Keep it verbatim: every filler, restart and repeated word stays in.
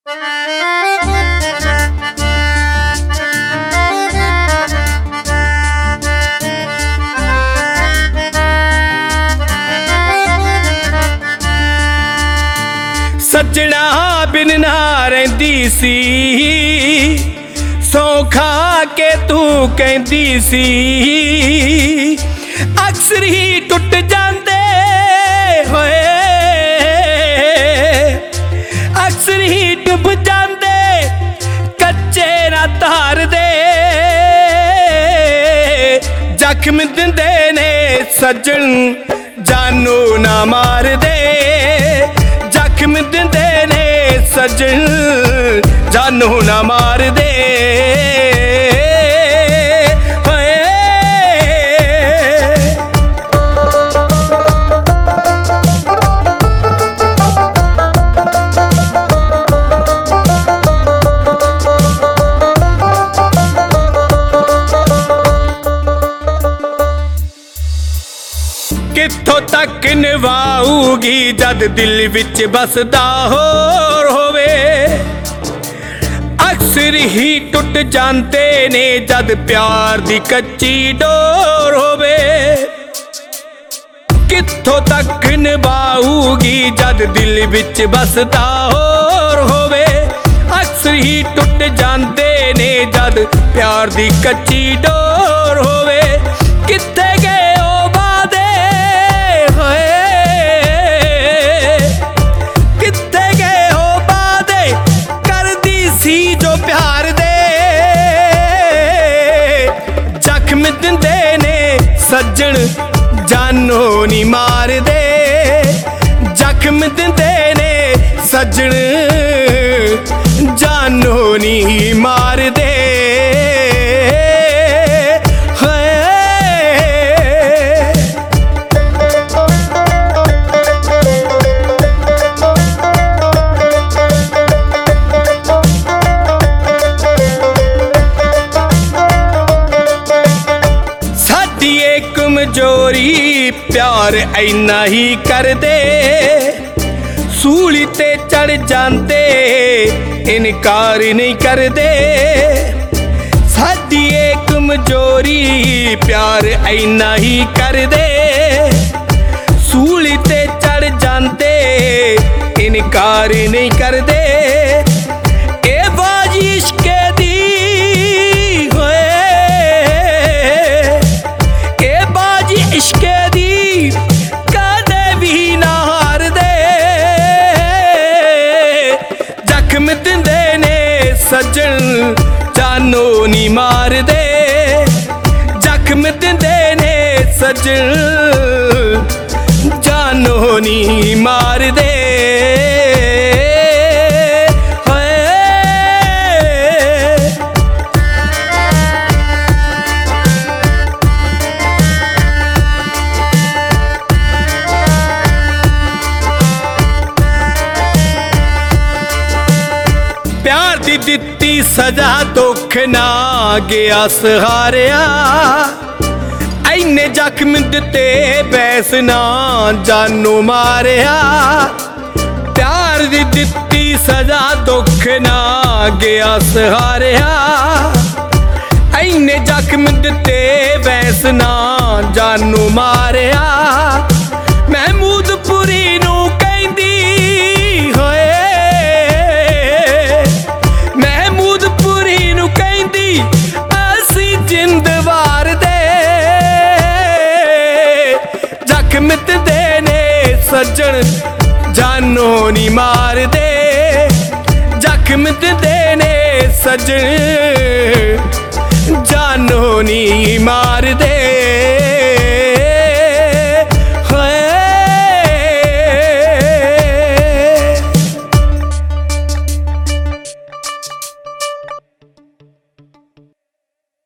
सजना बिन ना रहिंदी सी, सौ खा के तू कहंदी सी, अक्सर ही टुट जांदे होए, अक्सर ही डुब जांदे कच्चे ना तार दे, जख्म दिंदे ने सज्जन जानू ना मार दे, जख्म दिंदे ने सज्जन जानू ना मार दे। कित्थों तक निभाऊगी जद दिल विच बसदा होर होवे, अक्सर ही टुट जांदे ने जद प्यार दी कच्ची डोर होवे। कित्थों तक निभाऊगी जद दिल विच बसदा होर होवे, अक्सर ही टुट जांदे ने जद प्यार दी कच्ची डोर होवे। कित्थे गए जो प्यार दे, जख्म दिंदे ने सज्जन जानू नी मार दे, जख्म दिंदे ने सज्जन जानू नी मार दे। कमजोरी प्यार ऐना ही कर दे, सूली ते चढ़ जाते इनकार नहीं कर दे। साडी कमजोरी प्यार ऐना ही कर दे, सूली ते चढ़ जाते इनकार नहीं कर दे। ए बाजी इश्के दी इश्के दी कदे भी ना हार दे, जख्म दिंदे ने सज्जन जानू नी मार दे, जख्म दिंदे ने सज्जन जानू नी मार दे। प्यार दी दित्ती सजा दुख ना गया सहारिया, ऐने जख्म दिते बैस ना जानू मारिया। प्यार दी दित्ती सजा दुख ना गया सहारिया, ऐने जख्म दिते बैस ना जानू मारिया। महमूदपुरी नू कहंदी होए, महमूदपुरी नू कहंदी असी जिंद वार दे, जख्म दिंदे ने सज्जन जानू नी मार दे, जख्म दिंदे ने सज्जन जानू नी मार दे।